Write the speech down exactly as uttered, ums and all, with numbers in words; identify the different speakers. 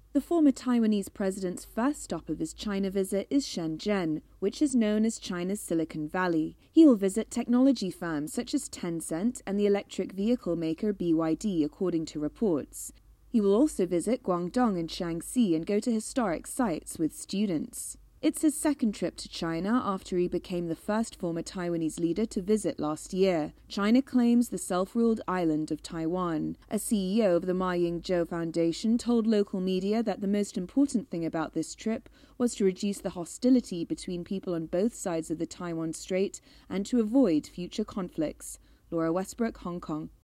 Speaker 1: The former Taiwanese president's first stop of his China visit is Shenzhen, which is known as China's Silicon Valley. He will visit technology firms such as Tencent and the electric vehicle maker B Y D, according to reports. He will also visit Guangdong and Shaanxi and go to historic sites with students. It's his second trip to China after he became the first former Taiwanese leader to visit last year. China claims the self-ruled island of Taiwan. A C E O of the Ma Ying-jeou Foundation told local media that the most important thing about this trip was to reduce the hostility between people on both sides of the Taiwan Strait and to avoid future conflicts. Laura Westbrook, Hong Kong.